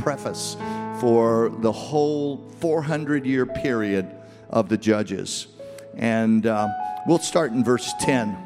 preface for the whole 400-year period of the Judges. And we'll start in verse 10.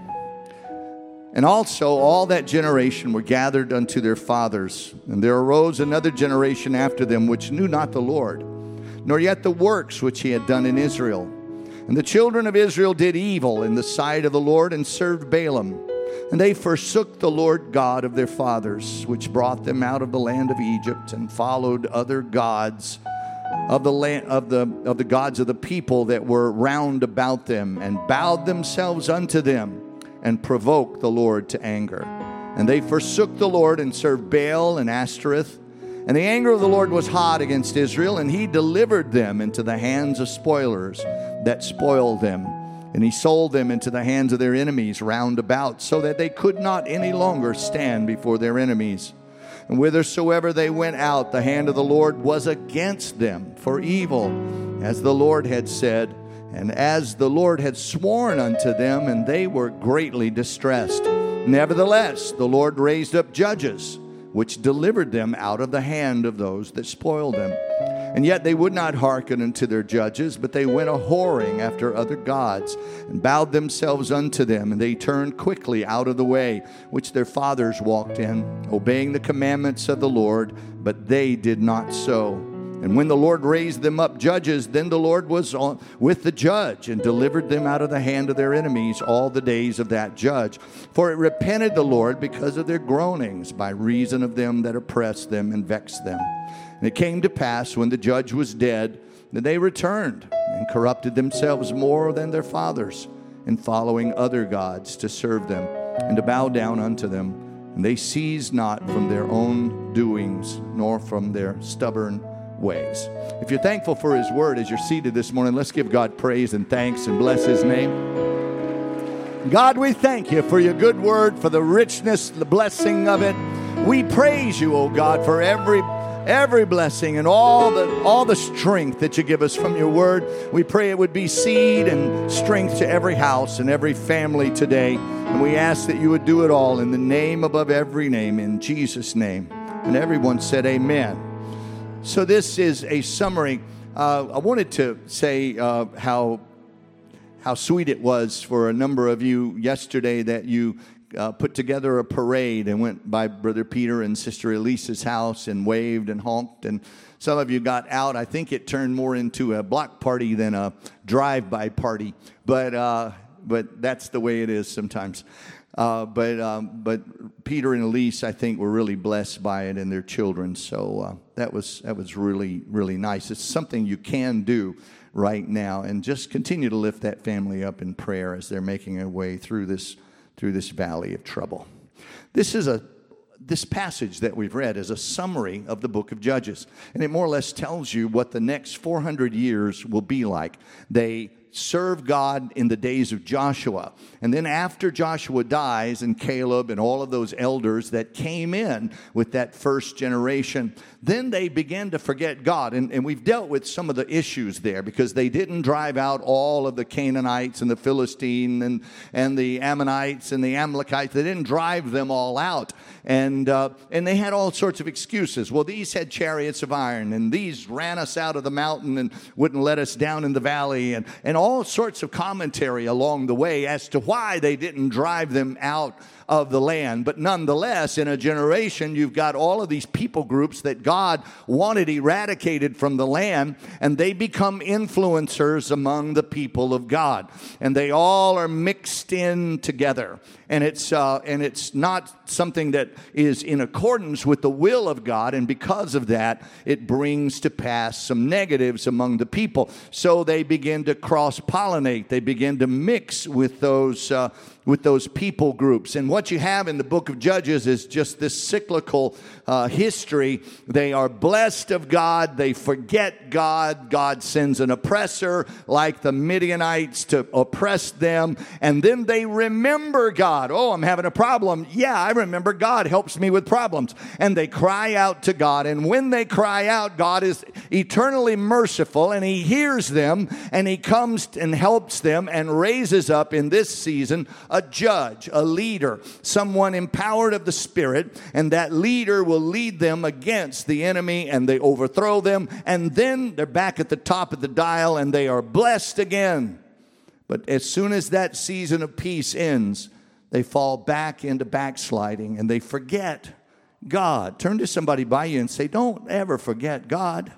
And also all that generation were gathered unto their fathers. And there arose another generation after them, which knew not the Lord, nor yet the works which he had done in Israel. And the children of Israel did evil in the sight of the Lord, and served Balaam. And they forsook the Lord God of their fathers, which brought them out of the land of Egypt, and followed other gods of the land of the gods of the people that were round about them, and bowed themselves unto them, and provoked the Lord to anger. And they forsook the Lord, and served Baal and Ashtoreth. And the anger of the Lord was hot against Israel, and he delivered them into the hands of spoilers that spoiled them. And he sold them into the hands of their enemies round about, so that they could not any longer stand before their enemies. And whithersoever they went out, the hand of the Lord was against them for evil, as the Lord had said, and as the Lord had sworn unto them, and they were greatly distressed. Nevertheless, the Lord raised up judges, which delivered them out of the hand of those that spoiled them. And yet they would not hearken unto their judges, but they went a-whoring after other gods, and bowed themselves unto them. And they turned quickly out of the way which their fathers walked in, obeying the commandments of the Lord, but they did not so. And when the Lord raised them up judges, then the Lord was with the judge, and delivered them out of the hand of their enemies all the days of that judge. For it repented the Lord because of their groanings, by reason of them that oppressed them and vexed them. And it came to pass, when the judge was dead, that they returned, and corrupted themselves more than their fathers, in following other gods to serve them, and to bow down unto them. And they ceased not from their own doings, nor from their stubborn ways. If you're thankful for his word as you're seated this morning, let's give God praise and thanks and bless his name. God, we thank you for your good word, for the richness, the blessing of it. We praise you, oh God, for every blessing and all the strength that you give us from your word. We pray it would be seed and strength to every house and every family today. And we ask that you would do it all in the name above every name, in Jesus' name. And everyone said amen. So this is a summary. I wanted to say how sweet it was for a number of you yesterday that you put together a parade and went by Brother Peter and Sister Elisa's house and waved and honked. And some of you got out. I think it turned more into a block party than a drive-by party. But that's the way it is sometimes. But Peter and Elise, I think, were really blessed by it, and their children. So that was really, really nice. It's something you can do right now, and just continue to lift that family up in prayer as they're making their way through this valley of trouble. This passage that we've read is a summary of the book of Judges, and it more or less tells you what the next 400 years will be like. They serve God in the days of Joshua. And then after Joshua dies, and Caleb and all of those elders that came in with that first generation, then they began to forget God. And we've dealt with some of the issues there, because they didn't drive out all of the Canaanites and the Philistine and the Ammonites and the Amalekites. They didn't drive them all out. And they had all sorts of excuses. Well, these had chariots of iron, and these ran us out of the mountain and wouldn't let us down in the valley, and all sorts of commentary along the way as to why they didn't drive them out of the land. But nonetheless, in a generation, you've got all of these people groups that God wanted eradicated from the land, and they become influencers among the people of God. And they all are mixed in together. And it's not something that is in accordance with the will of God, and because of that, it brings to pass some negatives among the people. So they begin to cross-pollinate. They begin to mix with those people groups. And what you have in the book of Judges is just this cyclical history. They are blessed of God. They forget God. God sends an oppressor like the Midianites to oppress them. And then they remember God. Oh, I'm having a problem. Yeah, I remember God helps me with problems. And they cry out to God. And when they cry out, God is eternally merciful, and he hears them, and he comes and helps them and raises up in this season a a judge, a leader, someone empowered of the Spirit, and that leader will lead them against the enemy, and they overthrow them, and then they're back at the top of the dial, and they are blessed again. But as soon as that season of peace ends, they fall back into backsliding, and they forget God. Turn to somebody by you and say, don't ever forget God.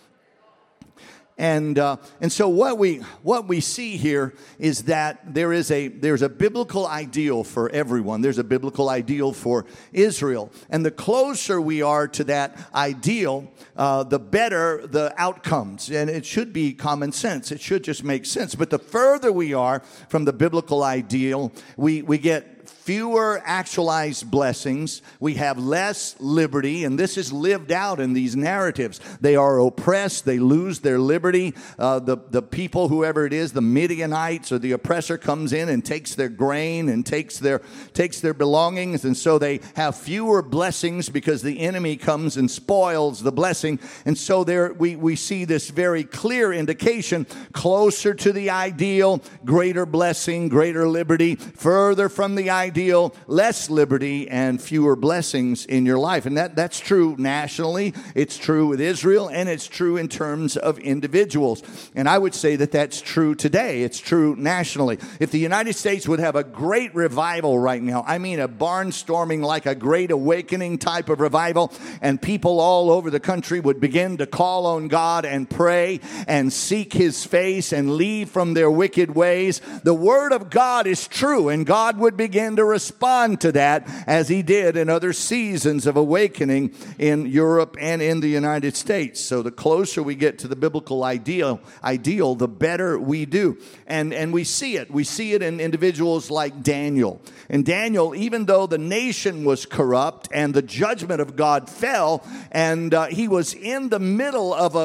And so what we see here is that there's a biblical ideal for everyone. There's a biblical ideal for Israel. And the closer we are to that ideal, the better the outcomes. And it should be common sense. It should just make sense. But the further we are from the biblical ideal, we get fewer actualized blessings. We have less liberty, and this is lived out in these narratives. They are oppressed. They lose their liberty. The people, whoever it is, the Midianites or the oppressor comes in and takes their grain and takes their belongings, and so they have fewer blessings because the enemy comes and spoils the blessing. And so there we see this very clear indication: closer to the ideal, greater blessing, greater liberty; further from the ideal, less liberty and fewer blessings in your life. And that's true nationally, it's true with Israel, and it's true in terms of individuals. And I would say that that's true today. It's true nationally. If the United States would have a great revival right now, I mean a barnstorming, like a great awakening type of revival, and people all over the country would begin to call on God and pray and seek His face and leave from their wicked ways, the Word of God is true, and God would begin to respond to that as He did in other seasons of awakening in Europe and in the United States. So the closer we get to the biblical ideal, the better we do. And we see it. We see it in individuals like Daniel. And Daniel, even though the nation was corrupt and the judgment of God fell, and he was in the middle of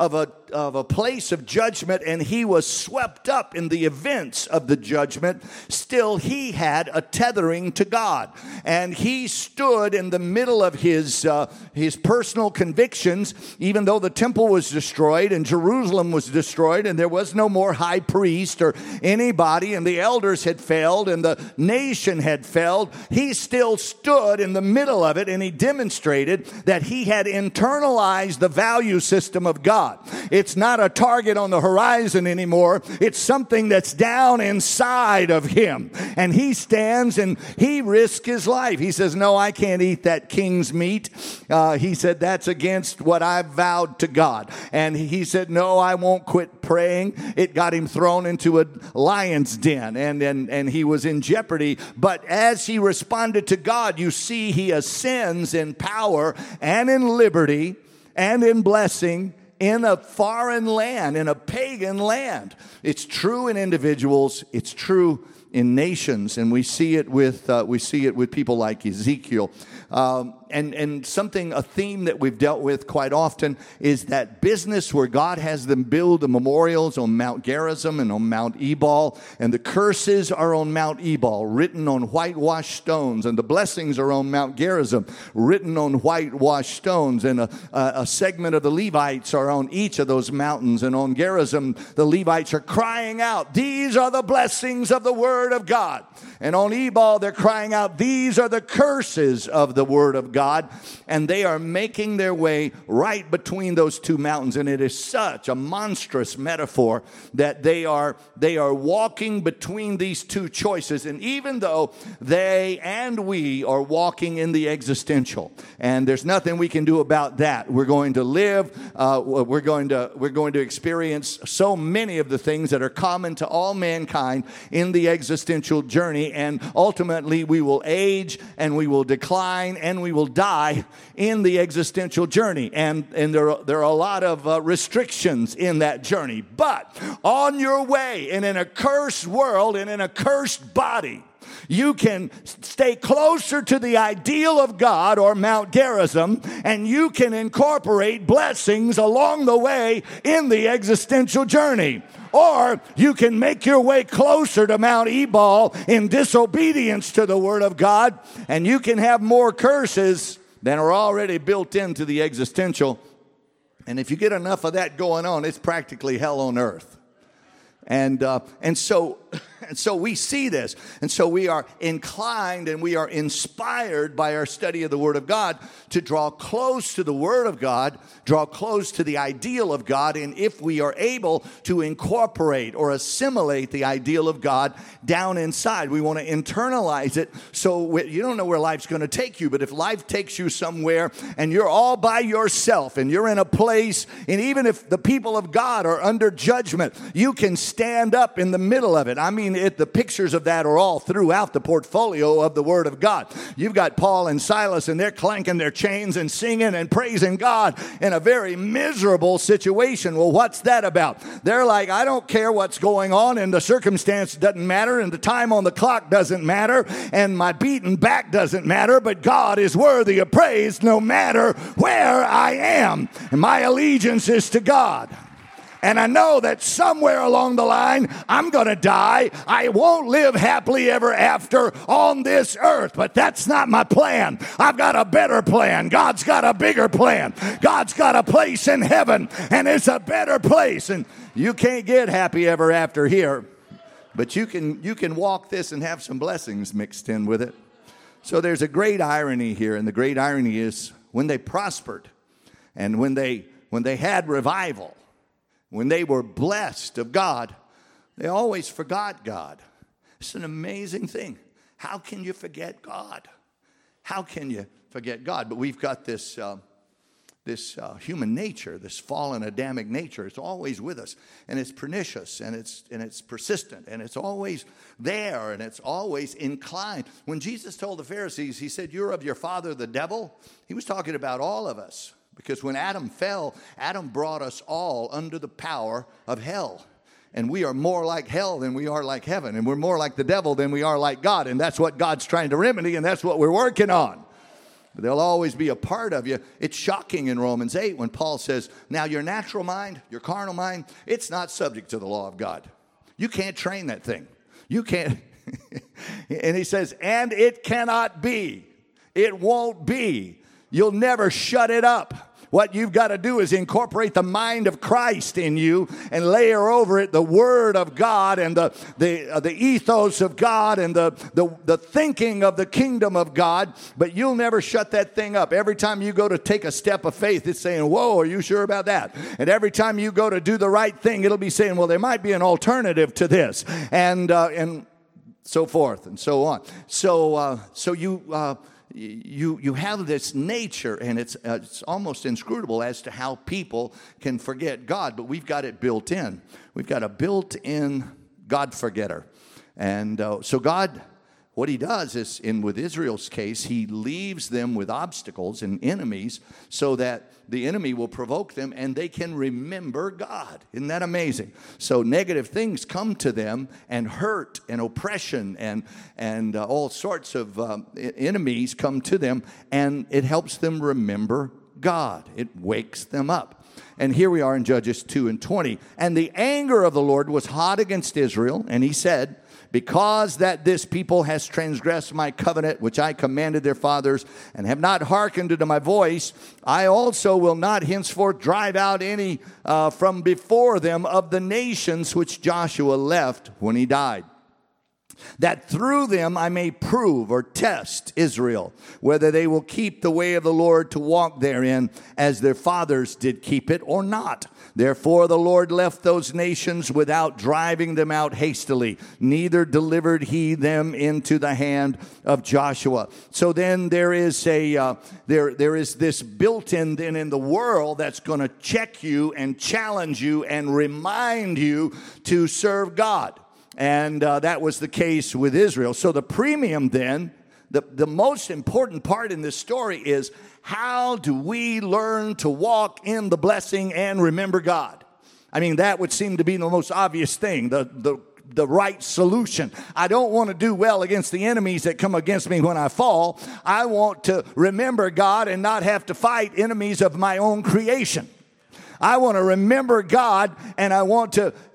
a place of judgment, and he was swept up in the events of the judgment, still he had a tethering to God. And he stood in the middle of his personal convictions, even though the temple was destroyed and Jerusalem was destroyed and there was no more high priest or anybody, and the elders had failed and the nation had failed. He still stood in the middle of it, and he demonstrated that he had internalized the value system of God. It's not a target on the horizon anymore. It's something that's down inside of him. And he stands and he risks his life. He says, no, I can't eat that king's meat. He said, that's against what I vowed to God. And he said, no, I won't quit praying. It got him thrown into a lion's den, and he was in jeopardy. But as he responded to God, you see he ascends in power and in liberty and in blessing in a foreign land, in a pagan land. It's true in individuals. It's true in nations, and we see it with people like Ezekiel. And a theme that we've dealt with quite often is that business where God has them build the memorials on Mount Gerizim and on Mount Ebal, and the curses are on Mount Ebal, written on whitewashed stones, and the blessings are on Mount Gerizim, written on whitewashed stones, and a segment of the Levites are on each of those mountains, and on Gerizim, the Levites are crying out, these are the blessings of the Word of God, and on Ebal, they're crying out, these are the curses of the Word of God, and they are making their way right between those two mountains. And it is such a monstrous metaphor that they are walking between these two choices. And even though they and we are walking in the existential, and there's nothing we can do about that. We're going to live. We're going to experience so many of the things that are common to all mankind in the existential journey, and ultimately we will age and we will decline and we will die in the existential journey, and there are a lot of restrictions in that journey. But on your way, and in a cursed world and in a cursed body, you can stay closer to the ideal of God, or Mount Gerizim, and you can incorporate blessings along the way in the existential journey. Or you can make your way closer to Mount Ebal in disobedience to the Word of God, and you can have more curses than are already built into the existential. And if you get enough of that going on, it's practically hell on earth. And so And so we see this. And so we are inclined and we are inspired by our study of the Word of God to draw close to the Word of God, draw close to the ideal of God, and if we are able to incorporate or assimilate the ideal of God down inside, we want to internalize it. So you don't know where life's going to take you, but if life takes you somewhere and you're all by yourself and you're in a place, and even if the people of God are under judgment, you can stand up in the middle of it. I mean, the pictures of that are all throughout the portfolio of the Word of God. You've got Paul and Silas, and they're clanking their chains and singing and praising God in a very miserable situation. Well, what's that about? They're like, I don't care what's going on, and the circumstance doesn't matter, and the time on the clock doesn't matter, and my beaten back doesn't matter, but God is worthy of praise no matter where I am. And my allegiance is to God. And I know that somewhere along the line, I'm going to die. I won't live happily ever after on this earth, but that's not my plan. I've got a better plan. God's got a bigger plan. God's got a place in heaven, and it's a better place. And you can't get happy ever after here, but you can walk this and have some blessings mixed in with it. So there's a great irony here, and the great irony is when they prospered and when they had revival, when they were blessed of God, they always forgot God. It's an amazing thing. How can you forget God? How can you forget God? But we've got this human nature, this fallen Adamic nature. It's always with us, and it's pernicious, and it's persistent, and it's always there, and it's always inclined. When Jesus told the Pharisees, he said, "You're of your father the devil," he was talking about all of us. Because when Adam fell, Adam brought us all under the power of hell. And we are more like hell than we are like heaven. And we're more like the devil than we are like God. And that's what God's trying to remedy, and that's what we're working on. But they'll always be a part of you. It's shocking in Romans 8 when Paul says, now your natural mind, your carnal mind, it's not subject to the law of God. You can't train that thing. You can't. And he says, and it cannot be. It won't be. You'll never shut it up. What you've got to do is incorporate the mind of Christ in you and layer over it the Word of God and the ethos of God and the thinking of the kingdom of God. But you'll never shut that thing up. Every time you go to take a step of faith, it's saying, whoa, are you sure about that? And every time you go to do the right thing, it'll be saying, well, there might be an alternative to this. And so forth and so on. So you have this nature, and it's almost inscrutable as to how people can forget God, but we've got it built in. We've got a built-in God forgetter. And so God, what he does is, with Israel's case, he leaves them with obstacles and enemies so that the enemy will provoke them and they can remember God. Isn't that amazing? So negative things come to them, and hurt and oppression and all sorts of enemies come to them, and it helps them remember God. It wakes them up. And here we are in Judges 2:20. And the anger of the Lord was hot against Israel, and he said, because that this people has transgressed my covenant, which I commanded their fathers, and have not hearkened unto my voice, I also will not henceforth drive out any from before them of the nations which Joshua left when he died, that through them I may prove or test Israel, whether they will keep the way of the Lord to walk therein, as their fathers did keep it, or not. Therefore the Lord left those nations without driving them out hastily, neither delivered he them into the hand of Joshua. So then there is there is this built-in then in the world that's going to check you and challenge you and remind you to serve God. And that was the case with Israel. So the premium then, the most important part in this story is, how do we learn to walk in the blessing and remember God? I mean, that would seem to be the most obvious thing, the right solution. I don't want to do well against the enemies that come against me when I fall. I want to remember God and not have to fight enemies of my own creation. I want to remember God, and I want to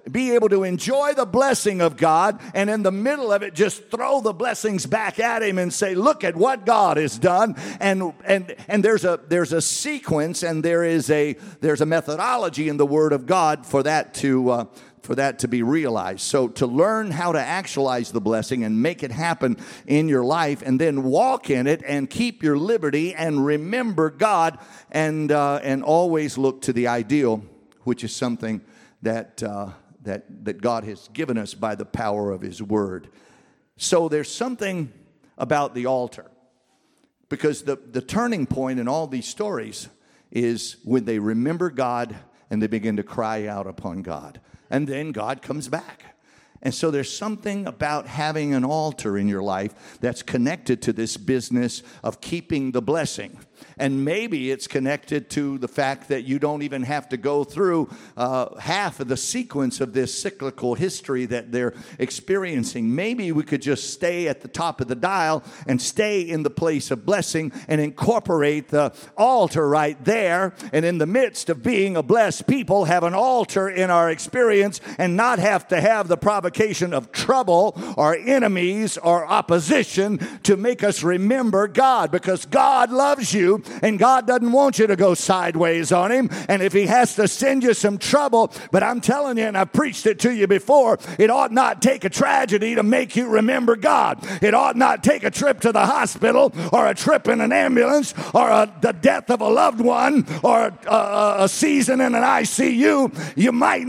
be able to enjoy the blessing of God, and in the middle of it, just throw the blessings back at him and say, look at what God has done. And there's a sequence, and there's a methodology in the Word of God for that to be realized. So to learn how to actualize the blessing and make it happen in your life, and then walk in it and keep your liberty and remember God, and always look to the ideal, which is something that God has given us by the power of His Word. So there's something about the altar, because the turning point in all these stories is when they remember God and they begin to cry out upon God. And then God comes back. And so there's something about having an altar in your life that's connected to this business of keeping the blessing. And maybe it's connected to the fact that you don't even have to go through half of the sequence of this cyclical history that they're experiencing. Maybe we could just stay at the top of the dial and stay in the place of blessing and incorporate the altar right there. And in the midst of being a blessed people, have an altar in our experience and not have to have the provocation of trouble or enemies or opposition to make us remember God, because God loves you. And God doesn't want you to go sideways on Him. And if He has to send you some trouble, but I'm telling you, and I've preached it to you before, it ought not take a tragedy to make you remember God. It ought not take a trip to the hospital, or a trip in an ambulance, or the death of a loved one, or a season in an ICU. You might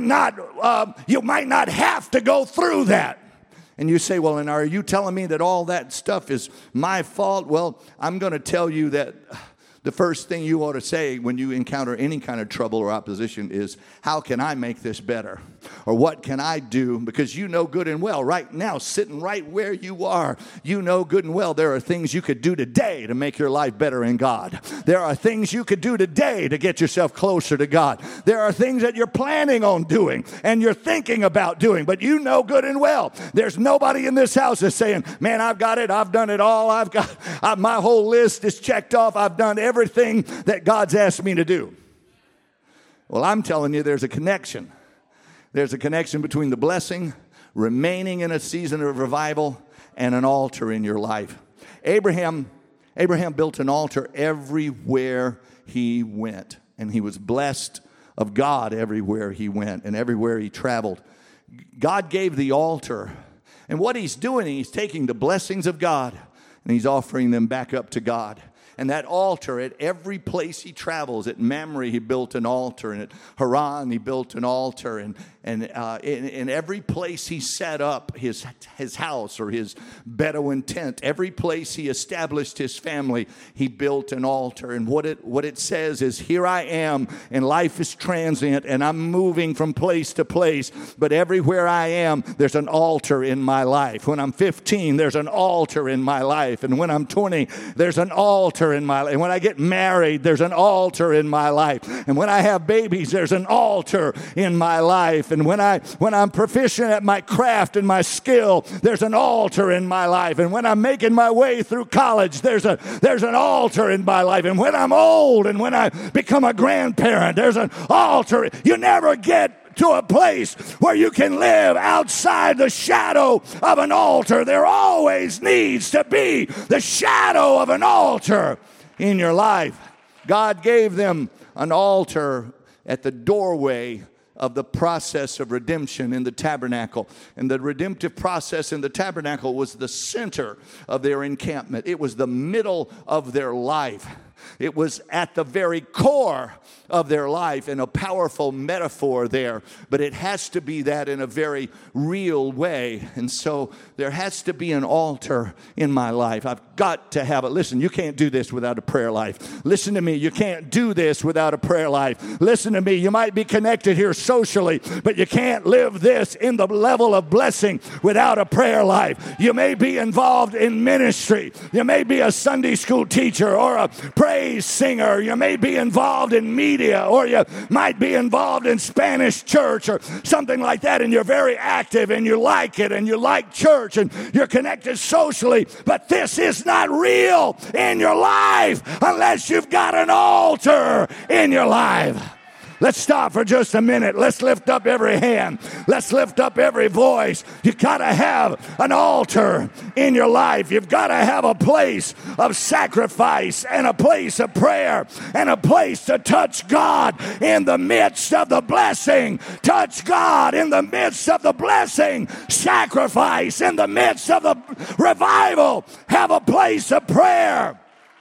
not have to go through that. And you say, well, and are you telling me that all that stuff is my fault? Well, I'm going to tell you that the first thing you ought to say when you encounter any kind of trouble or opposition is, how can I make this better? Or what can I do? Because you know good and well, right now, sitting right where you are, you know good and well there are things you could do today to make your life better in God. There are things you could do today to get yourself closer to God. There are things that you're planning on doing and you're thinking about doing, but you know good and well there's nobody in this house that's saying, man, I've got it, I've done it all, my whole list is checked off, I've done everything that God's asked me to do. Well, I'm telling you, there's a connection. There's a connection between the blessing, remaining in a season of revival, and an altar in your life. Abraham built an altar everywhere he went, and he was blessed of God everywhere he went and everywhere he traveled. God gave the altar, and what he's doing, he's taking the blessings of God and he's offering them back up to God. And that altar, at every place he travels, at Mamre he built an altar, and at Haran he built an altar, and in every place he set up his house or his Bedouin tent, every place he established his family, he built an altar. And what it says is, here I am, and life is transient, and I'm moving from place to place, but everywhere I am, there's an altar in my life. When I'm 15, there's an altar in my life, and when I'm 20, there's an altar in my life. And when I get married, there's an altar in my life. And when I have babies, there's an altar in my life. And when I'm proficient at my craft and my skill, there's an altar in my life. And when I'm making my way through college, there's an altar in my life. And when I'm old and when I become a grandparent, there's an altar. You never get to a place where you can live outside the shadow of an altar. There always needs to be the shadow of an altar in your life. God gave them an altar at the doorway of the process of redemption in the tabernacle. And the redemptive process in the tabernacle was the center of their encampment. It was the middle of their life. It was at the very core of their life, and a powerful metaphor there. But it has to be that in a very real way. And so there has to be an altar in my life. I've got to have it. Listen, you can't do this without a prayer life. Listen to me. You can't do this without a prayer life. Listen to me. You might be connected here socially, but you can't live this in the level of blessing without a prayer life. You may be involved in ministry. You may be a Sunday school teacher or a praise singer. You may be involved in media, or you might be involved in Spanish church or something like that, and you're very active and you like it and you like church and you're connected socially, but this is not real in your life unless you've got an altar in your life. Let's stop for just a minute. Let's lift up every hand. Let's lift up every voice. You got to have an altar in your life. You've got to have a place of sacrifice and a place of prayer and a place to touch God in the midst of the blessing. Touch God in the midst of the blessing. Sacrifice in the midst of the revival. Have a place of prayer.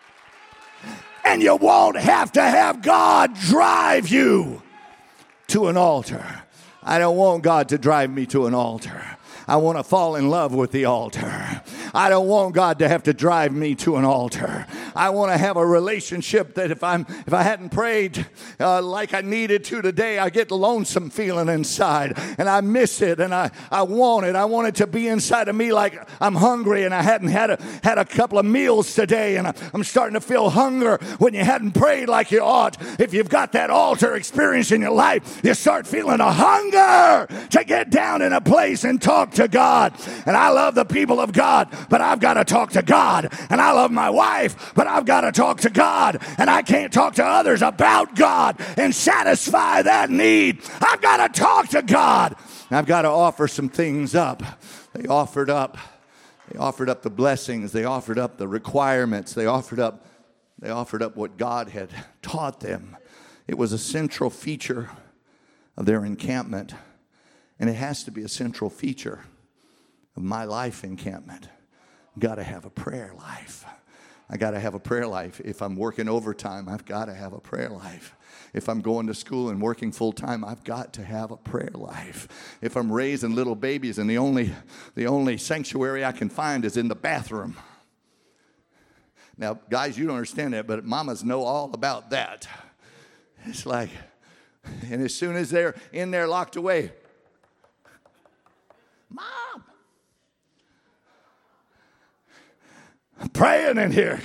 And you won't have to have God drive you to an altar. I don't want God to drive me to an altar. I want to fall in love with the altar. I don't want God to have to drive me to an altar. I want to have a relationship that if I hadn't prayed like I needed to today, I get lonesome feeling inside, and I miss it, and I want it. I want it to be inside of me like I'm hungry, and I hadn't had a couple of meals today, and I'm starting to feel hunger when you hadn't prayed like you ought. If you've got that altar experience in your life, you start feeling a hunger to get down in a place and talk to God. And I love the people of God, but I've got to talk to God. And I love my wife, but I've got to talk to God. And I can't talk to others about God and satisfy that need. I've got to talk to God. And I've got to offer some things up. They offered up the blessings. They offered up the requirements. They offered up what God had taught them. It was a central feature of their encampment. And it has to be a central feature of my life encampment. Got to have a prayer life. I got to have a prayer life. If I'm working overtime, I've got to have a prayer life. If I'm going to school and working full time, I've got to have a prayer life. If I'm raising little babies and the only sanctuary I can find is in the bathroom. Now, guys, you don't understand that, but mamas know all about that. It's like, and as soon as they're in there locked away, Mom, I'm praying in here.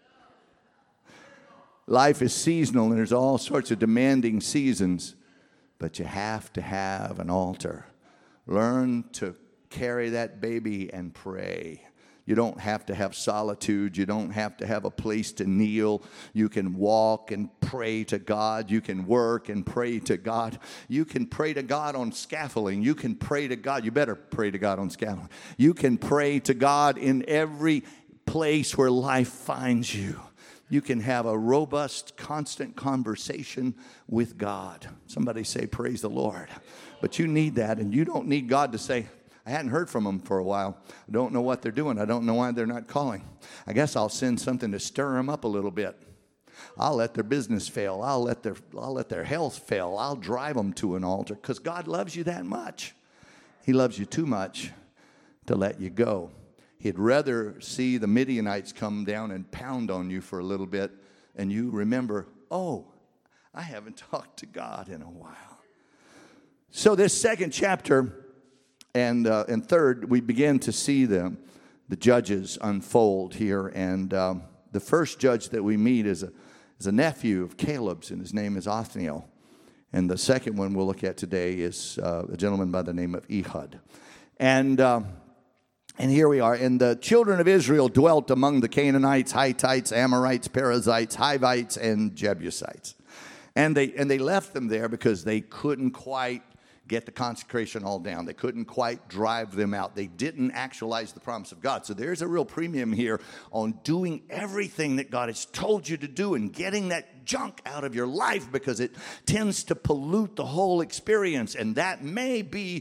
Life is seasonal, and there's all sorts of demanding seasons, but you have to have an altar. Learn to carry that baby and pray. You don't have to have solitude. You don't have to have a place to kneel. You can walk and pray to God. You can work and pray to God. You can pray to God on scaffolding. You can pray to God. You better pray to God on scaffolding. You can pray to God in every place where life finds you. You can have a robust, constant conversation with God. Somebody say, praise the Lord. But you need that, and you don't need God to say, I hadn't heard from them for a while. I don't know what they're doing. I don't know why they're not calling. I guess I'll send something to stir them up a little bit. I'll let their business fail. I'll let their health fail. I'll drive them to an altar because God loves you that much. He loves you too much to let you go. He'd rather see the Midianites come down and pound on you for a little bit and you remember, oh, I haven't talked to God in a while. So this second chapter and third, we begin to see the judges unfold here. And the first judge that we meet is a nephew of Caleb's, and his name is Othniel. And the second one we'll look at today is a gentleman by the name of Ehud. And here we are. And the children of Israel dwelt among the Canaanites, Hittites, Amorites, Perizzites, Hivites, and Jebusites. And they left them there because they couldn't quite get the consecration all down. They couldn't quite drive them out. They didn't actualize the promise of God. So there's a real premium here on doing everything that God has told you to do and getting that junk out of your life because it tends to pollute the whole experience. And that may be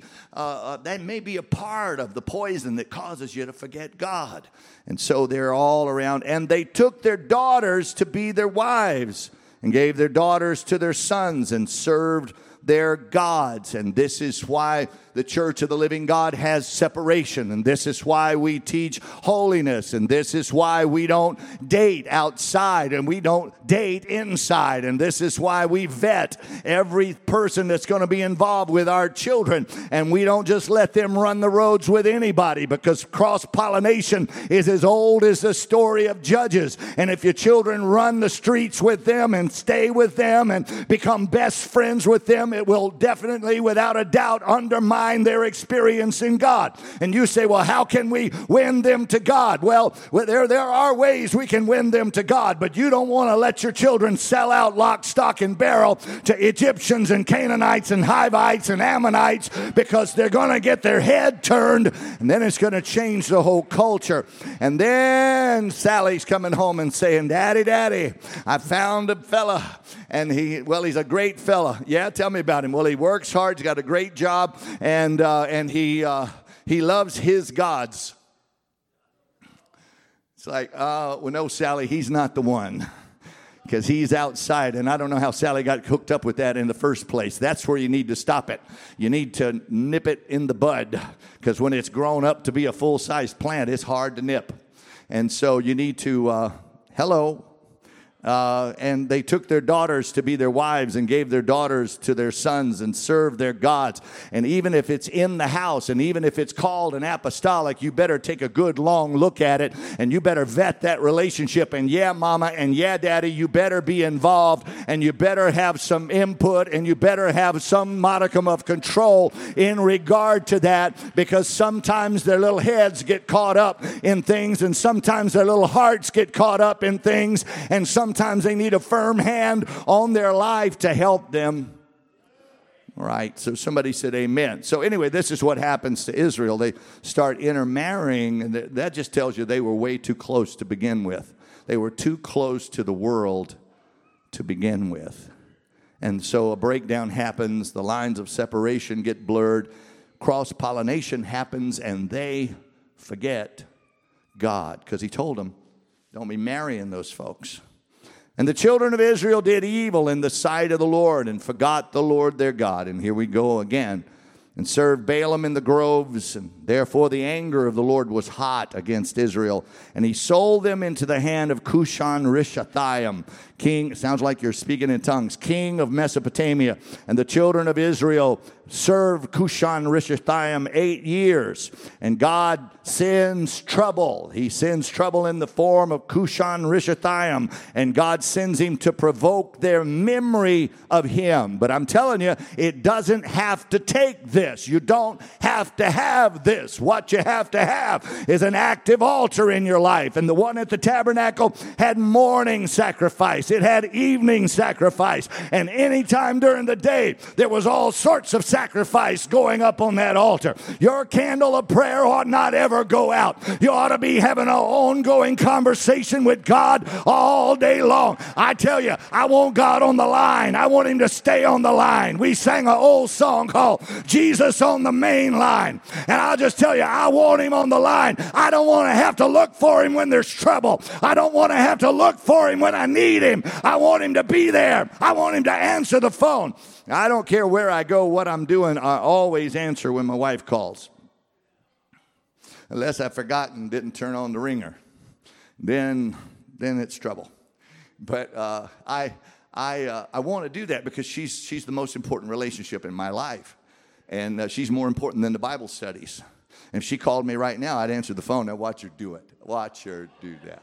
a part of the poison that causes you to forget God. And so they're all around. And they took their daughters to be their wives and gave their daughters to their sons and served their gods. And this is why the Church of the Living God has separation. And this is why we teach holiness. And this is why we don't date outside and we don't date inside. And this is why we vet every person that's going to be involved with our children. And we don't just let them run the roads with anybody, because cross-pollination is as old as the story of Judges. And if your children run the streets with them and stay with them and become best friends with them, it will definitely, without a doubt, undermine their experience in God. And you say, well, how can we win them to God? Well, there are ways we can win them to God, but you don't want to let your children sell out lock, stock, and barrel to Egyptians and Canaanites and Hivites and Ammonites, because they're going to get their head turned, and then it's going to change the whole culture. And then Sally's coming home and saying, Daddy, I found a fella, and he's a great fella. Yeah, tell me about him. Well, he works hard, he's got a great job, and he loves his gods. It's like, well, no, Sally, he's not the one, because he's outside, and I don't know how Sally got hooked up with that in the first place. That's where you need to stop it. You need to nip it in the bud, because when it's grown up to be a full-sized plant, it's hard to nip. And so you need to, and they took their daughters to be their wives and gave their daughters to their sons and served their gods. And even if it's in the house, and even if it's called an apostolic, you better take a good long look at it, and you better vet that relationship. And yeah, mama, and yeah, daddy, you better be involved, and you better have some input, and you better have some modicum of control in regard to that, because sometimes their little heads get caught up in things, and sometimes their little hearts get caught up in things, and sometimes they need a firm hand on their life to help them. Right, so somebody said amen. So anyway, this is what happens to Israel. They start intermarrying, and that just tells you they were way too close to begin with. They were too close to the world to begin with. And so a breakdown happens, the lines of separation get blurred, cross-pollination happens, and they forget God, because he told them, don't be marrying those folks. And the children of Israel did evil in the sight of the Lord and forgot the Lord their God. And here we go again. And served Balaam in the groves. And therefore the anger of the Lord was hot against Israel. And he sold them into the hand of Cushan-Rishathaim, king, sounds like you're speaking in tongues, king of Mesopotamia. And the children of Israel served Cushan-Rishathaim 8 years. And God sends trouble. He sends trouble in the form of Cushan-Rishathaim. And God sends him to provoke their memory of him. But I'm telling you, it doesn't have to take this. You don't have to have this. What you have to have is an active altar in your life. And the one at the tabernacle had morning sacrifice. It had evening sacrifice. And any time during the day, there was all sorts of sacrifice going up on that altar. Your candle of prayer ought not ever go out. You ought to be having an ongoing conversation with God all day long. I tell you, I want God on the line. I want him to stay on the line. We sang an old song called Jesus on the main line. And I'll just tell you, I want him on the line. I don't want to have to look for him when there's trouble. I don't want to have to look for him when I need him. I want him to be there. I want him to answer the phone. I don't care where I go, what I'm doing, I always answer when my wife calls. Unless I've forgotten, didn't turn on the ringer. Then it's trouble. But I want to do that because she's the most important relationship in my life. And she's more important than the Bible studies. And if she called me right now, I'd answer the phone. Now watch her do it. Watch her do that.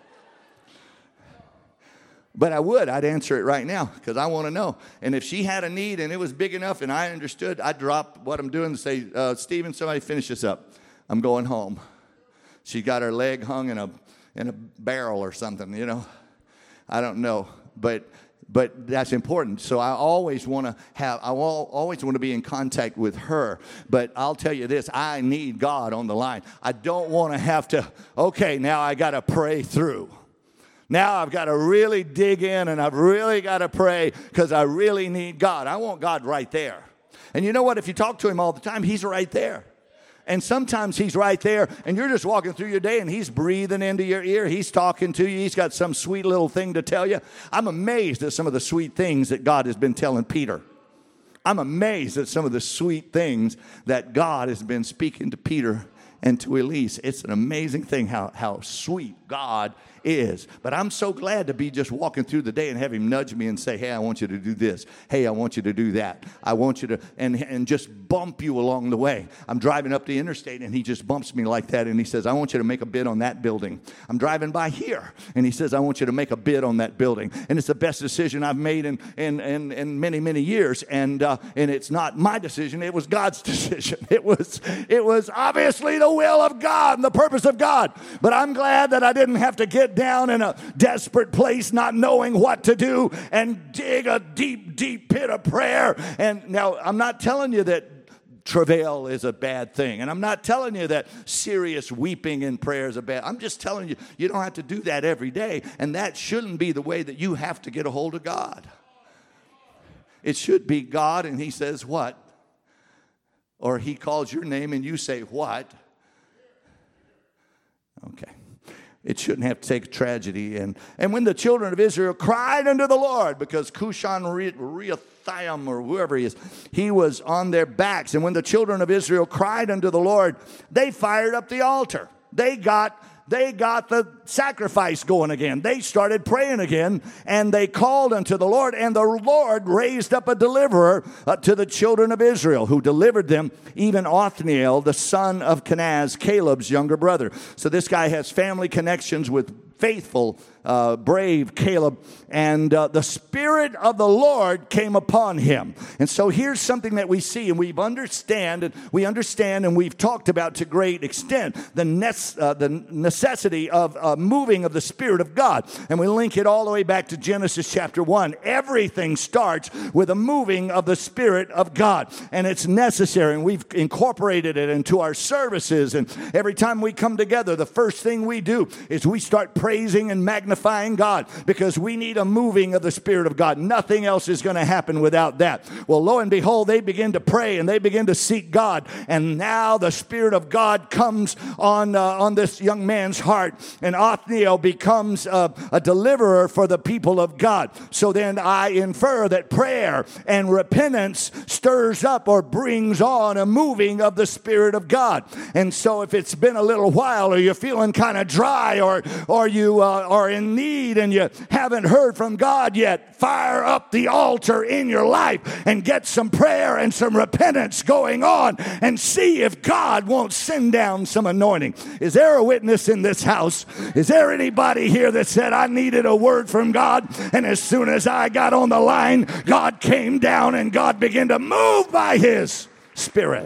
But I'd answer it right now because I want to know. And if she had a need and it was big enough and I understood, I'd drop what I'm doing and say, Stephen, somebody finish this up. I'm going home. She got her leg hung in a barrel or something, you know. I don't know. But that's important. So I always want to be in contact with her. But I'll tell you this, I need God on the line. I don't want to have to, okay, now I got to pray through. Now I've got to really dig in and I've really got to pray because I really need God. I want God right there. And you know what? If you talk to him all the time, he's right there. And sometimes he's right there and you're just walking through your day and he's breathing into your ear. He's talking to you. He's got some sweet little thing to tell you. I'm amazed at some of the sweet things that God has been telling Peter. I'm amazed at some of the sweet things that God has been speaking to Peter and to Elise. It's an amazing thing how sweet God is. But I'm so glad to be just walking through the day and have him nudge me and say, hey, I want you to do this. Hey, I want you to do that. I want you to, and just bump you along the way. I'm driving up the interstate and he just bumps me like that and he says, I want you to make a bid on that building. I'm driving by here and he says, I want you to make a bid on that building. And it's the best decision I've made in many, many years. And it's not my decision. It was God's decision. It was obviously the will of God and the purpose of God. But I'm glad that I didn't have to get down in a desperate place not knowing what to do and dig a deep, deep pit of prayer. And now I'm not telling you that travail is a bad thing. And I'm not telling you that serious weeping in prayer is a bad. I'm just telling you, you don't have to do that every day. And that shouldn't be the way that you have to get a hold of God. It should be God and he says what? Or he calls your name and you say what? Okay. It shouldn't have to take a tragedy. And when the children of Israel cried unto the Lord, because Cushan-Riathaim or whoever he is, he was on their backs. And when the children of Israel cried unto the Lord, they fired up the altar. They got the sacrifice going again. They started praying again, and they called unto the Lord, and the Lord raised up a deliverer to the children of Israel, who delivered them, even Othniel, the son of Kenaz, Caleb's younger brother. So this guy has family connections with faithful, brave Caleb, and the Spirit of the Lord came upon him. And so here's something that we see, and we understand, and we've talked about to great extent, the necessity of moving of the Spirit of God. And we link it all the way back to Genesis chapter 1. Everything starts with a moving of the Spirit of God, and it's necessary, and we've incorporated it into our services. And every time we come together, the first thing we do is we start praising and magnifying God, because we need a moving of the Spirit of God. Nothing else is going to happen without that. Well, lo and behold, they begin to pray and they begin to seek God, and now the Spirit of God comes on this young man's heart, and Othniel becomes a deliverer for the people of God. So then I infer that prayer and repentance stirs up or brings on a moving of the Spirit of God. And so if it's been a little while, or you're feeling kind of dry, or you are in need and you haven't heard from God yet, fire up the altar in your life and get some prayer and some repentance going on, and see if God won't send down some anointing. Is there a witness in this house? Is there anybody here that said, I needed a word from God, and as soon as I got on the line, God came down and God began to move by his Spirit?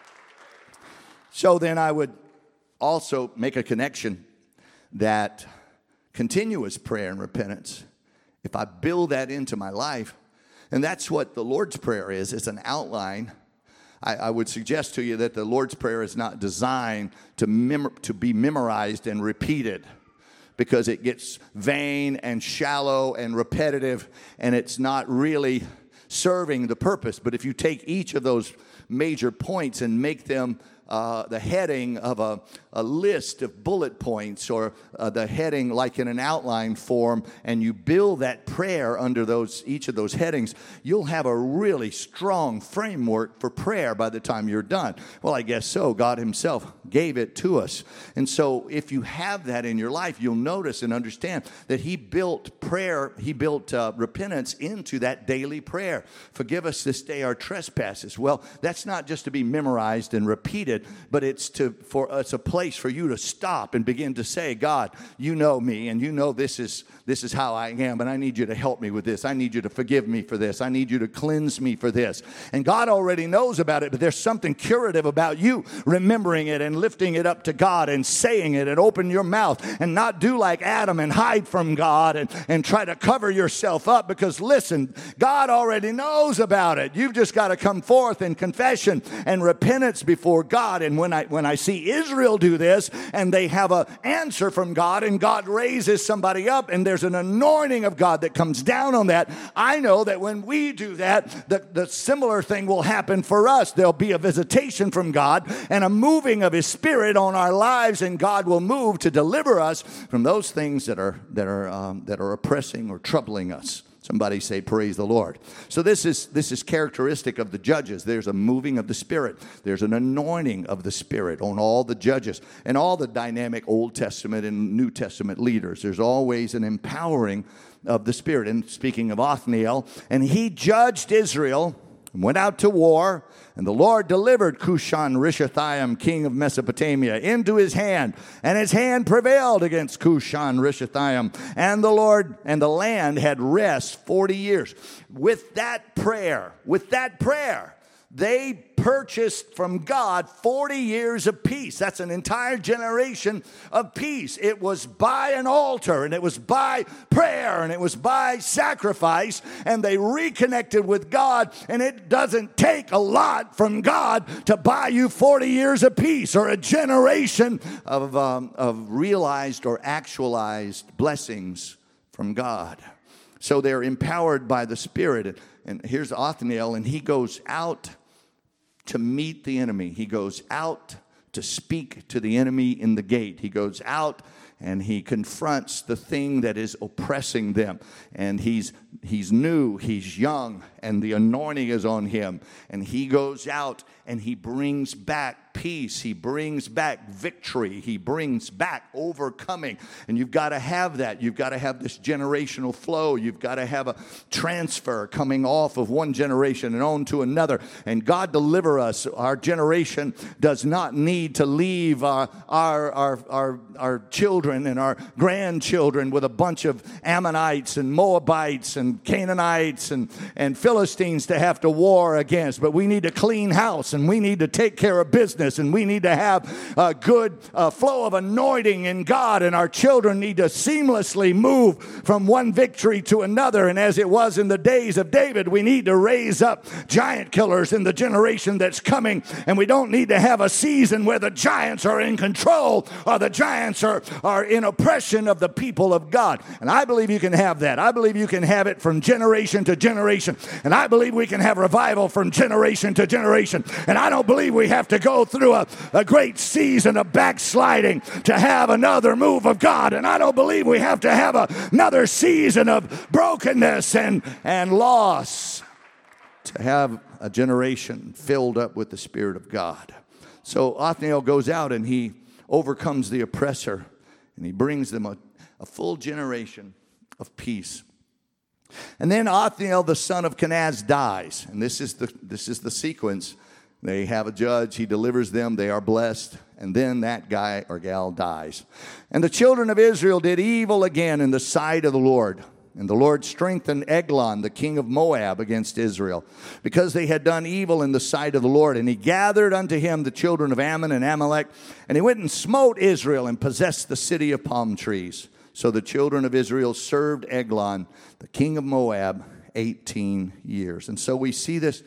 So then I would also make a connection that continuous prayer and repentance, if I build that into my life, and that's what the Lord's Prayer is. It's an outline. I would suggest to you that the Lord's Prayer is not designed to be memorized and repeated, because it gets vain and shallow and repetitive, and it's not really serving the purpose. But if you take each of those major points and make them the heading of a list of bullet points, or the heading like in an outline form, and you build that prayer under each of those headings, you'll have a really strong framework for prayer by the time you're done. Well, I guess so. God himself gave it to us. And so if you have that in your life, you'll notice and understand that he built prayer, he built repentance into that daily prayer. Forgive us this day our trespasses. Well, that's not just to be memorized and repeated, but it's a place for you to stop and begin to say, God, you know me, and you know this is how I am, and I need you to help me with this. I need you to forgive me for this. I need you to cleanse me for this. And God already knows about it, but there's something curative about you remembering it and lifting it up to God and saying it, and open your mouth and not do like Adam and hide from God and try to cover yourself up, because listen, God already knows about it. You've just got to come forth in confession and repentance before God. And when I see Israel do this, and they have an answer from God, and God raises somebody up, and there's an anointing of God that comes down on that, I know that when we do that, the similar thing will happen for us. There'll be a visitation from God and a moving of his Spirit on our lives, and God will move to deliver us from those things that are oppressing or troubling us. Somebody say, praise the Lord. So this is characteristic of the judges. There's a moving of the Spirit. There's an anointing of the Spirit on all the judges and all the dynamic Old Testament and New Testament leaders. There's always an empowering of the Spirit. And speaking of Othniel, and he judged Israel and went out to war, and the Lord delivered Cushan-Rishathaim, king of Mesopotamia, into his hand, and his hand prevailed against Cushan-Rishathaim, and the land had rest 40 years. With that prayer, they purchased from God 40 years of peace. That's an entire generation of peace. It was by an altar, and it was by prayer, and it was by sacrifice, and they reconnected with God. And it doesn't take a lot from God to buy you 40 years of peace or a generation of realized or actualized blessings from God. So they're empowered by the Spirit. And here's Othniel, and he goes out to meet the enemy. He goes out to speak to the enemy in the gate. He goes out and he confronts the thing that is oppressing them. And he's new, he's young, and the anointing is on him. And he goes out and he brings back peace. He brings back victory. He brings back overcoming. And you've got to have that. You've got to have this generational flow. You've got to have a transfer coming off of one generation and on to another. And God deliver us. Our generation does not need to leave our children and our grandchildren with a bunch of Ammonites and Moabites and Canaanites and Philistines to have to war against. But we need to clean house, and we need to take care of business, and we need to have a good flow of anointing in God, and our children need to seamlessly move from one victory to another. And as it was in the days of David, we need to raise up giant killers in the generation that's coming, and we don't need to have a season where the giants are in control or the giants are in oppression of the people of God. And I believe you can have that. I believe you can have it from generation to generation, and I believe we can have revival from generation to generation. And I don't believe we have to go through a great season of backsliding to have another move of God. And I don't believe we have to have another season of brokenness and loss to have a generation filled up with the Spirit of God. So Othniel goes out and he overcomes the oppressor, and he brings them a full generation of peace. And then Othniel, the son of Kenaz, dies. And this is the sequence. They have a judge. He delivers them. They are blessed. And then that guy or gal dies. And the children of Israel did evil again in the sight of the Lord. And the Lord strengthened Eglon, the king of Moab, against Israel, because they had done evil in the sight of the Lord. And he gathered unto him the children of Ammon and Amalek. And he went and smote Israel and possessed the city of palm trees. So the children of Israel served Eglon, the king of Moab, 18 years. And so we see this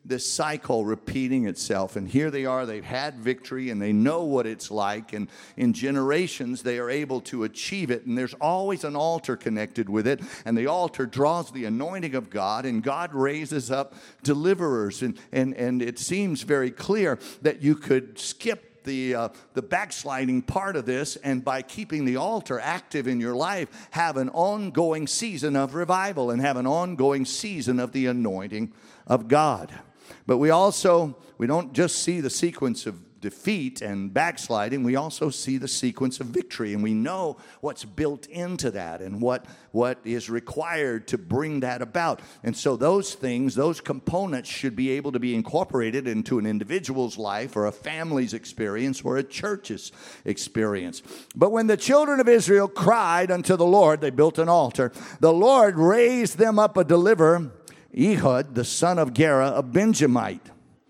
cycle repeating itself. And here they are, they've had victory, and they know what it's like. And in generations, they are able to achieve it. And there's always an altar connected with it. And the altar draws the anointing of God, and God raises up deliverers. And it seems very clear that you could skip the backsliding part of this, and by keeping the altar active in your life, have an ongoing season of revival and have an ongoing season of the anointing of God. But we don't just see the sequence of defeat and backsliding, we also see the sequence of victory, and we know what's built into that and what is required to bring that about. And so those things, those components should be able to be incorporated into an individual's life or a family's experience or a church's experience. But when the children of Israel cried unto the Lord, they built an altar. The Lord raised them up a deliverer, Ehud, the son of Gera, a Benjamite,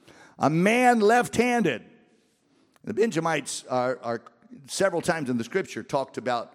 a man left-handed. The Benjamites are several times in the scripture talked about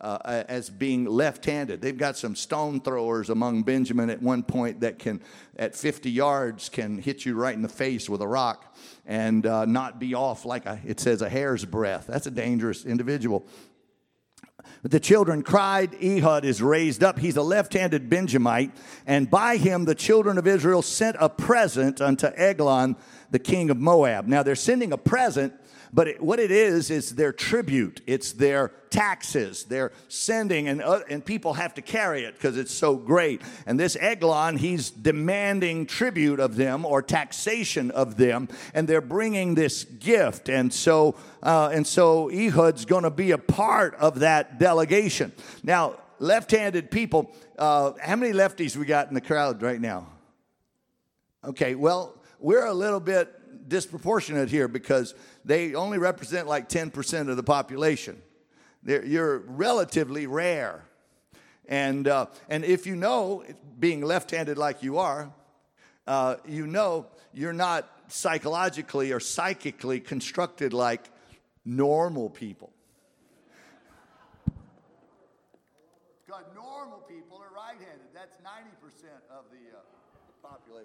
as being left-handed. They've got some stone throwers among Benjamin at one point that can, at 50 yards, can hit you right in the face with a rock and not be off like it says a hair's breadth. That's a dangerous individual. But the children cried, Ehud is raised up. He's a left-handed Benjamite. And by him the children of Israel sent a present unto Eglon, the king of Moab. Now they're sending a present, But what it is their tribute. It's their taxes. They're sending, and people have to carry it because it's so great. And this Eglon, he's demanding tribute of them or taxation of them, and they're bringing this gift. And so Ehud's going to be a part of that delegation. Now, left-handed people, how many lefties we got in the crowd right now? Okay, well, we're a little bit disproportionate here because they only represent like 10% of the population. You're relatively rare. And if you know, being left-handed like you are, you know you're not psychologically or psychically constructed like normal people. Because normal people are right-handed. That's 90% of the population.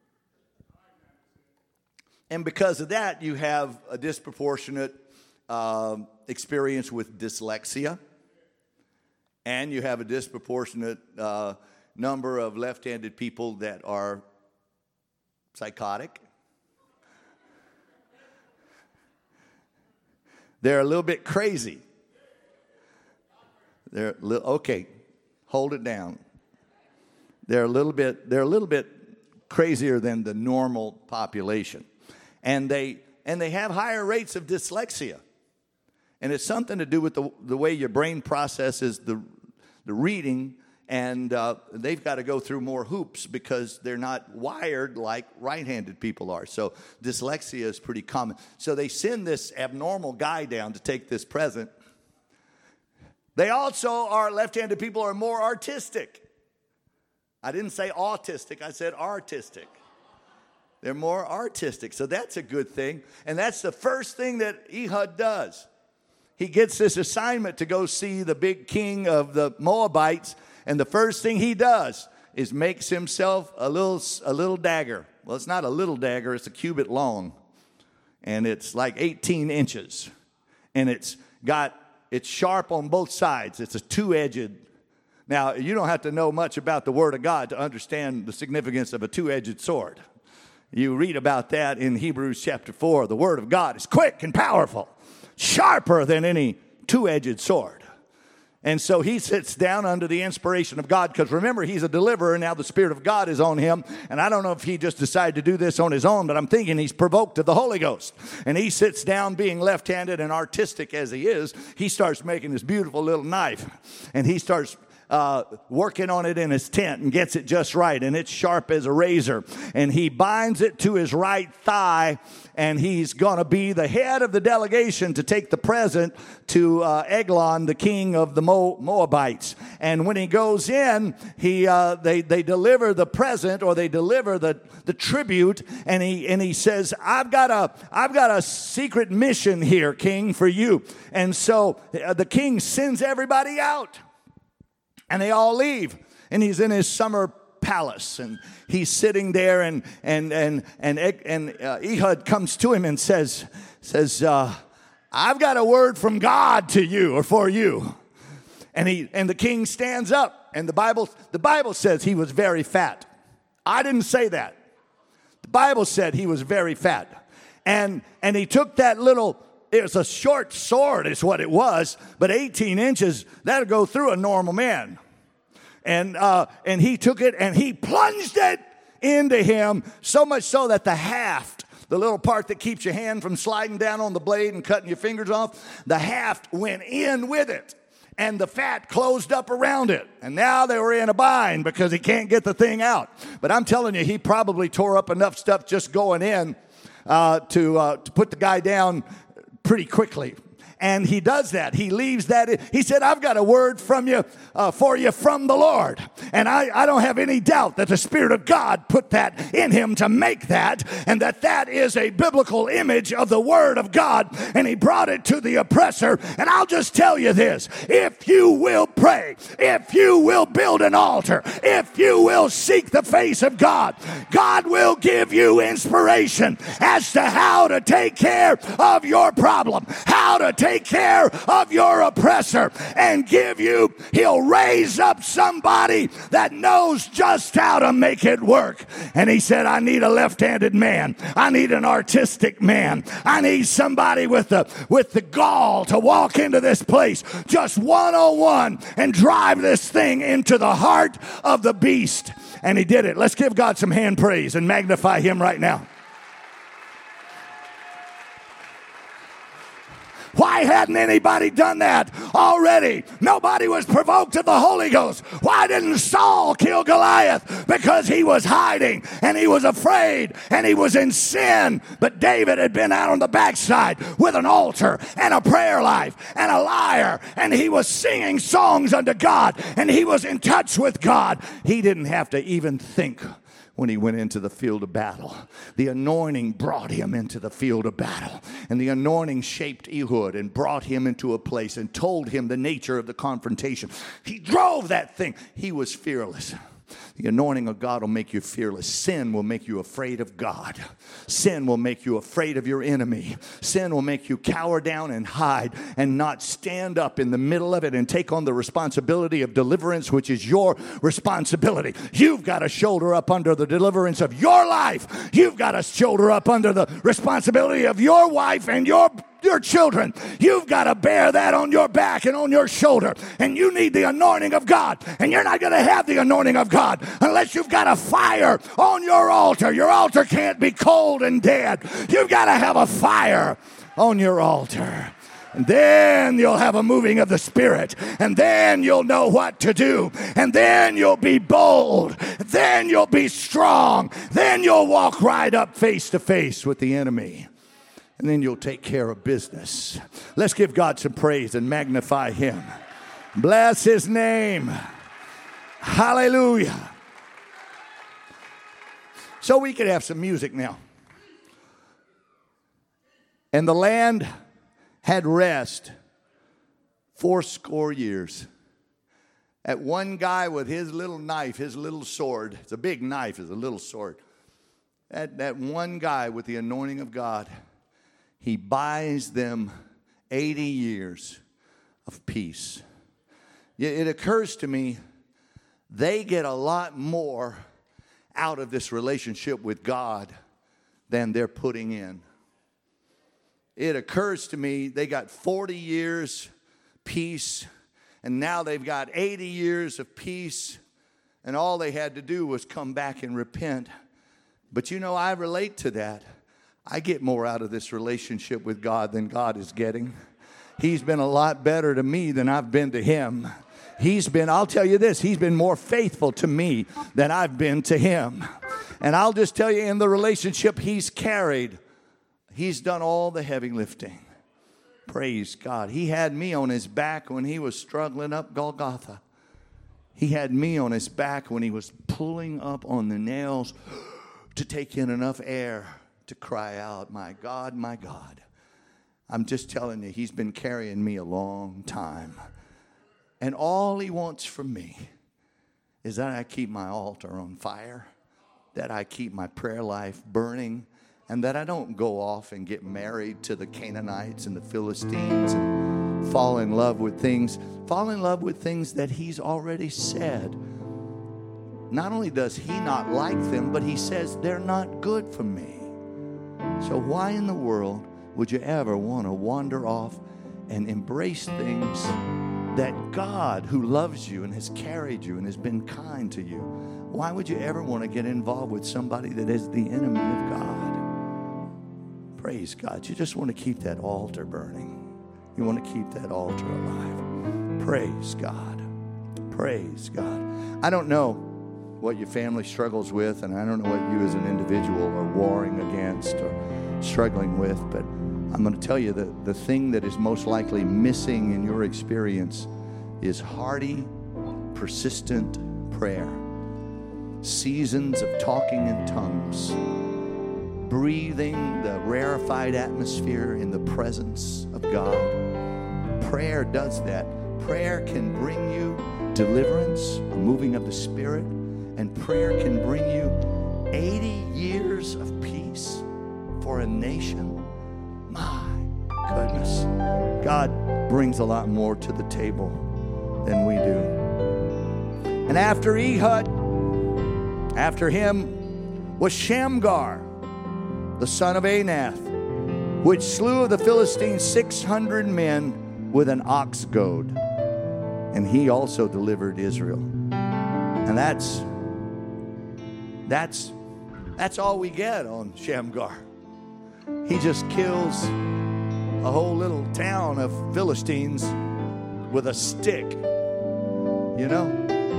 And because of that, you have a disproportionate experience with dyslexia. And you have a disproportionate number of left-handed people that are psychotic. They're a little bit crazy. Okay, hold it down. They're a little bit crazier than the normal population. And they have higher rates of dyslexia. And it's something to do with the way your brain processes the reading, and they've got to go through more hoops because they're not wired like right-handed people are. So dyslexia is pretty common. So they send this abnormal guy down to take this present. They also are, left-handed people are more artistic. I didn't say autistic, I said artistic. They're more artistic, so that's a good thing. And that's the first thing that Ehud does. He gets this assignment to go see the big king of the Moabites, and the first thing he does is makes himself a little dagger. Well, it's not a little dagger, it's a cubit long, and it's like 18 inches, and it's sharp on both sides. It's a two-edged. Now, you don't have to know much about the Word of God to understand the significance of a two-edged sword. You read about that in Hebrews chapter 4. The Word of God is quick and powerful, sharper than any two-edged sword. And so he sits down under the inspiration of God, because remember, he's a deliverer, and now the Spirit of God is on him. And I don't know if he just decided to do this on his own, but I'm thinking he's provoked of the Holy Ghost. And he sits down, being left-handed and artistic as he is, he starts making this beautiful little knife. And he starts working on it in his tent and gets it just right, and it's sharp as a razor, and he binds it to his right thigh, and he's going to be the head of the delegation to take the present to Eglon, the king of the Moabites. And when he goes in, they deliver the present, or they deliver the tribute, and he says, I've got a secret mission here, king, for you. And so the king sends everybody out. And they all leave, and he's in his summer palace, and he's sitting there, and Ehud comes to him and says, I've got a word from God to you, or for you. And the king stands up, and the Bible says he was very fat. I didn't say that. The Bible said he was very fat, and he took that little. It was a short sword is what it was, but 18 inches, that'll go through a normal man. And he took it and he plunged it into him, so much so that the haft, the little part that keeps your hand from sliding down on the blade and cutting your fingers off, the haft went in with it. And the fat closed up around it. And now they were in a bind because he can't get the thing out. But I'm telling you, he probably tore up enough stuff just going in to put the guy down pretty quickly. And he does that. He leaves that. He said, I've got a word from you, for you from the Lord. And I don't have any doubt that the Spirit of God put that in him to make that, and that is a biblical image of the Word of God. And he brought it to the oppressor. And I'll just tell you this. If you will pray, if you will build an altar, if you will seek the face of God, God will give you inspiration as to how to take care of your problem, how to take take care of your oppressor and give you, he'll raise up somebody that knows just how to make it work. And he said, I need a left-handed man. I need an artistic man. I need somebody with the gall to walk into this place just one-on-one and drive this thing into the heart of the beast. And he did it. Let's give God some hand praise and magnify him right now. Why hadn't anybody done that already? Nobody was provoked of the Holy Ghost. Why didn't Saul kill Goliath? Because he was hiding and he was afraid and he was in sin. But David had been out on the backside with an altar and a prayer life and a lyre, and he was singing songs unto God, and he was in touch with God. He didn't have to even think when he went into the field of battle. The anointing brought him into the field of battle. And the anointing shaped Ehud and brought him into a place and told him the nature of the confrontation. He drove that thing. He was fearless. The anointing of God will make you fearless. Sin will make you afraid of God. Sin will make you afraid of your enemy. Sin will make you cower down and hide and not stand up in the middle of it and take on the responsibility of deliverance, which is your responsibility. You've got to shoulder up under the deliverance of your life. You've got to shoulder up under the responsibility of your wife and your children. You've got to bear that on your back and on your shoulder. And you need the anointing of God. And you're not going to have the anointing of God unless you've got a fire on your altar. Your altar can't be cold and dead. You've got to have a fire on your altar. And then you'll have a moving of the Spirit. And then you'll know what to do. And then you'll be bold. Then you'll be strong. Then you'll walk right up face to face with the enemy. And then you'll take care of business. Let's give God some praise and magnify him. Bless his name. Hallelujah. So we could have some music now. And the land had rest 80 years. At one guy with his little knife, his little sword. It's a big knife, it's a little sword. That one guy with the anointing of God, he buys them 80 years of peace. It occurs to me, they get a lot more out of this relationship with God than they're putting in. It occurs to me, they got 40 years peace, and now they've got 80 years of peace, and all they had to do was come back and repent. But you know, I relate to that. I get more out of this relationship with God than God is getting. He's been a lot better to me than I've been to him. I'll tell you this, he's been more faithful to me than I've been to him. And I'll just tell you, in the relationship he's carried, he's done all the heavy lifting. Praise God. He had me on his back when he was struggling up Golgotha. He had me on his back when he was pulling up on the nails to take in enough air to cry out, my God, my God. I'm just telling you, he's been carrying me a long time. And all he wants from me is that I keep my altar on fire, that I keep my prayer life burning, and that I don't go off and get married to the Canaanites and the Philistines and fall in love with things that he's already said. Not only does he not like them, but he says they're not good for me. So why in the world would you ever want to wander off and embrace things that God, who loves you and has carried you and has been kind to you, why would you ever want to get involved with somebody that is the enemy of God? Praise God. You just want to keep that altar burning. You want to keep that altar alive. Praise God. Praise God. I don't know what your family struggles with, and I don't know what you as an individual are warring against or struggling with, but I'm going to tell you that the thing that is most likely missing in your experience is hearty, persistent prayer. Seasons of talking in tongues. Breathing the rarefied atmosphere in the presence of God. Prayer does that. Prayer can bring you deliverance, a moving of the Spirit, and prayer can bring you 80 years of peace for a nation. My goodness. God brings a lot more to the table than we do. And after Ehud, after him was Shamgar, the son of Anath, which slew of the Philistines 600 men with an ox goad. And he also delivered Israel. And that's all we get on Shamgar. He just kills a whole little town of Philistines with a stick. You know?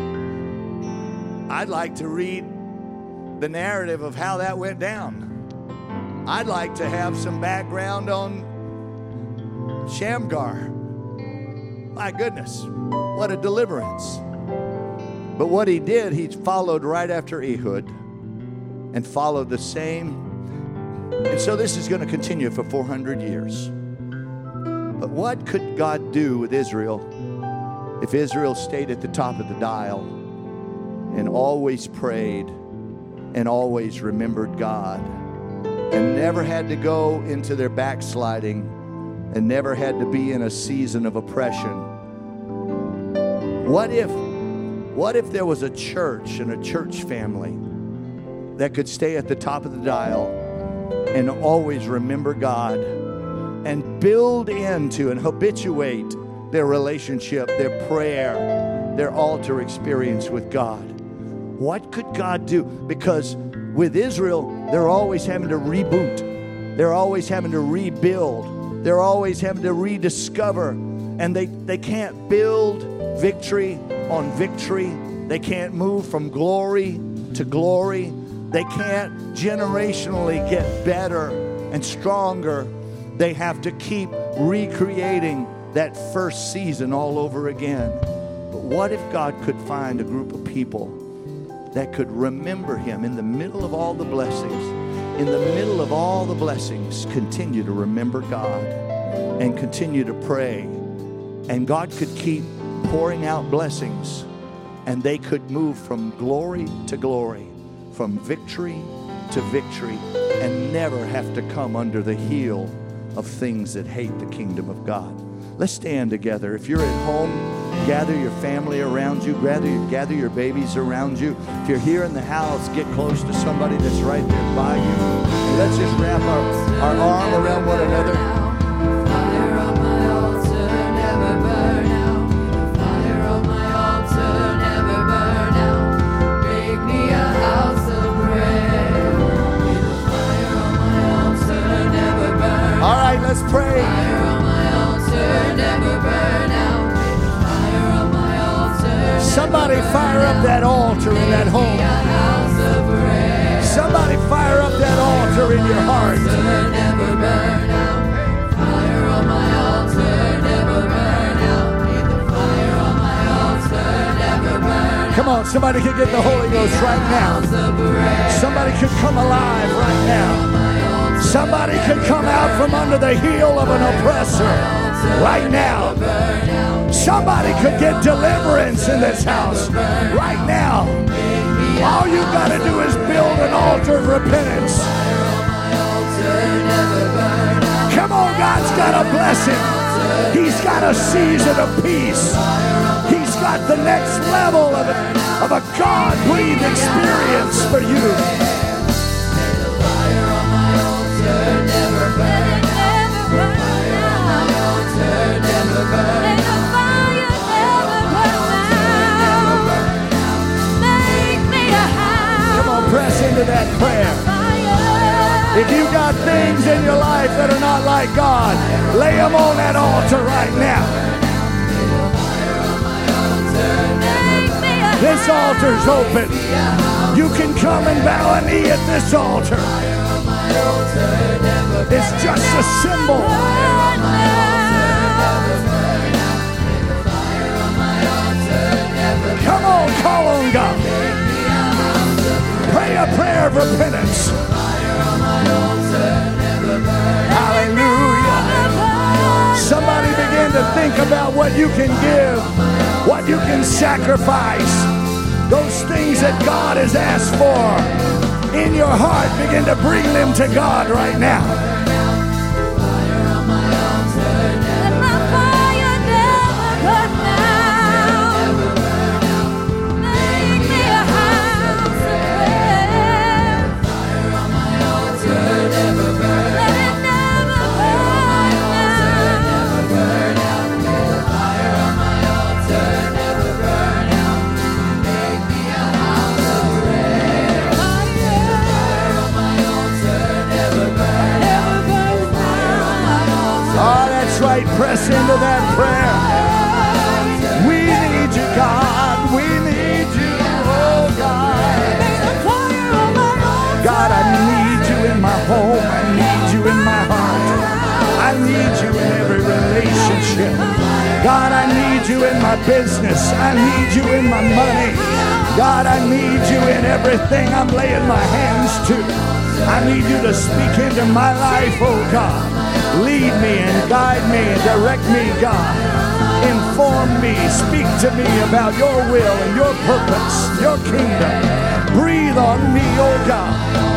I'd like to read the narrative of how that went down. I'd like to have some background on Shamgar. My goodness, what a deliverance. But what he did, he followed right after Ehud and followed the same. And so this is going to continue for 400 years. But what could God do with Israel if Israel stayed at the top of the dial and always prayed and always remembered God and never had to go into their backsliding and never had to be in a season of oppression? What if there was a church and a church family that could stay at the top of the dial and always remember God and build into and habituate their relationship, their prayer, their altar experience with God? What could God do? Because with Israel, they're always having to reboot. They're always having to rebuild. They're always having to rediscover. And they can't build victory on victory. They can't move from glory to glory. They can't generationally get better and stronger. They have to keep recreating that first season all over again. But what if God could find a group of people that could remember him in the middle of all the blessings, in the middle of all the blessings, continue to remember God and continue to pray. And God could keep pouring out blessings, and they could move from glory to glory, from victory to victory, and never have to come under the heel of things that hate the kingdom of God. Let's stand together. If you're at home, gather your family around you, gather your babies around you. If you're here in the house, get close to somebody that's right there by you. And let's just wrap our arm around one another. Fire on my altar, never burn out. Fire on my altar, never burn out. Make me a house of prayer. Fire on my altar, never burn out. All right, let's pray. Fire on my altar, never burn out. Fire on my altar. Somebody fire up that altar in that home. Make me a house of prayer. Somebody fire up that altar in your heart. Never burn out. Fire on my altar, never burn out. May the fire on my altar never burn out. Come on, somebody could get the Holy Ghost right now. Somebody could come alive right now. Somebody could come out from under the heel of an oppressor right now. Somebody could get deliverance in this house right now. All you got to do is build an altar of repentance. Come on, God's got a blessing. He's got a season of peace. He's got the next level of a God-breathed experience for you. Press into that prayer. If you got things in your life that are not like God, lay them on that altar right now. This altar's open. You can come and bow a knee at this altar. It's just a symbol. Come on, call on God. Pray a prayer of repentance. Hallelujah. Somebody begin to think about what you can give, what you can sacrifice. Those things that God has asked for in your heart, begin to bring them to God right now. press into that prayer. We need you, God. We need you, oh God. God, I need you in my home. I need you in my heart. I need you in every relationship. God, I need you in my business. I need you in my money. God, I need you in everything I'm laying my hands to. I need you to speak into my life, oh God. Lead me and guide me and direct me, God. Inform me, speak to me about your will and your purpose, your kingdom. Breathe on me, oh God.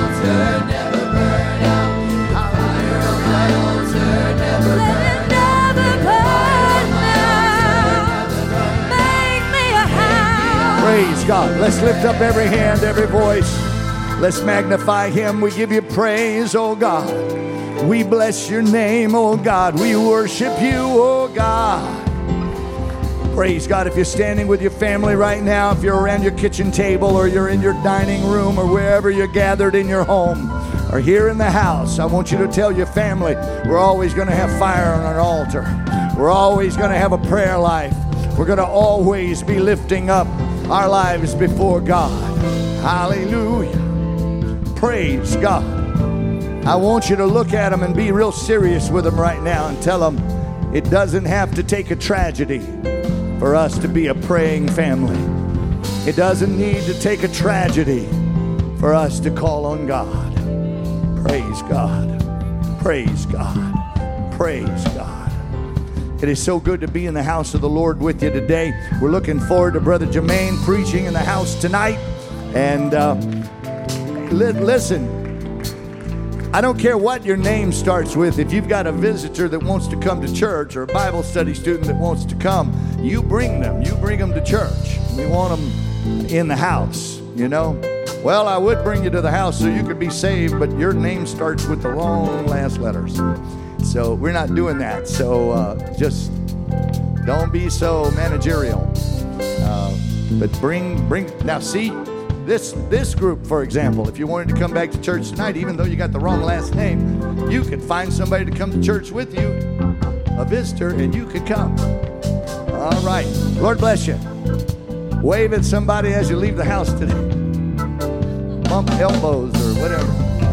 Praise God. Let's lift up every hand, every voice. Let's magnify him. We give you praise, oh God. We bless your name, oh God. We worship you, oh God. Praise God. If you're standing with your family right now, if you're around your kitchen table or you're in your dining room or wherever you're gathered in your home or here in the house, I want you to tell your family we're always going to have fire on an altar. We're always going to have a prayer life. We're going to always be lifting up our lives before God. Hallelujah. Praise God. I want you to look at them and be real serious with them right now and tell them it doesn't have to take a tragedy for us to be a praying family. It doesn't need to take a tragedy for us to call on God. Praise God. Praise God. Praise God. It is so good to be in the house of the Lord with you today. We're looking forward to Brother Jermaine preaching in the house tonight. And listen, I don't care what your name starts with. If you've got a visitor that wants to come to church or a Bible study student that wants to come, you bring them. You bring them to church. We want them in the house, you know. Well, I would bring you to the house so you could be saved, but your name starts with the wrong last letters. So we're not doing that. So just don't be so managerial. But bring. Now see, this group, for example, if you wanted to come back to church tonight, even though you got the wrong last name, you could find somebody to come to church with you, a visitor, and you could come. All right. Lord bless you. Wave at somebody as you leave the house today. Bump elbows or whatever.